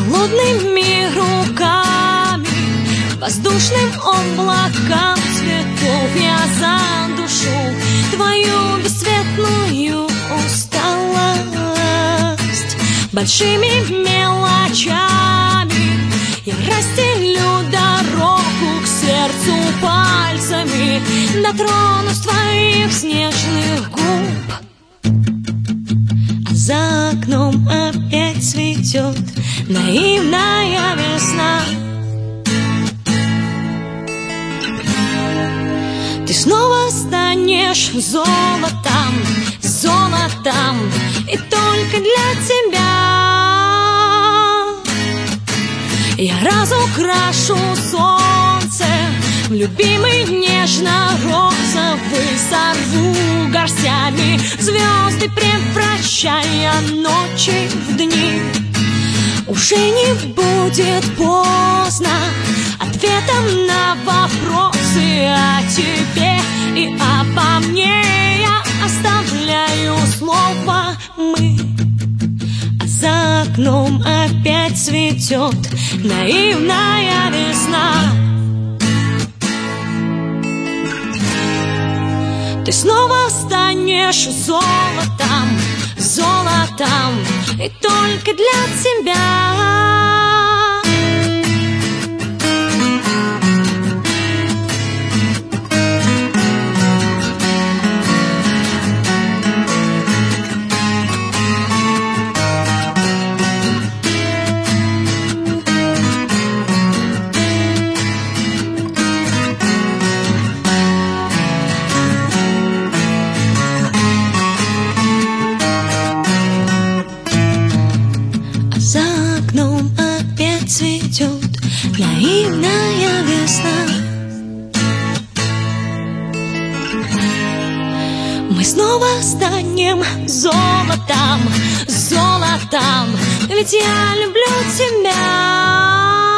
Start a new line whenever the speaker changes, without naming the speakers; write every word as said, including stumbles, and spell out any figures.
холодными руками, воздушным облакам цветов я задушу твою бесцветную усталость. Большими мелочами я расстелю дорогу к сердцу пальцами, дотронусь твоих снежных губ. А за окном опять цветет наивная весна. Ты снова станешь золотом, золотом, и только для тебя я разукрашу солнце в любимый нежно-розовый, сорву горстями звезды, превращая ночи в дни. Уже не будет поздно ответом на вопросы о тебе и обо мне. Я оставляю слово «мы». А за окном опять цветет наивная весна. Ты снова станешь золотом, золотом, и только для тебя. За окном опять цветет наивная весна. Мы снова станем золотом, золотом, ведь я люблю тебя.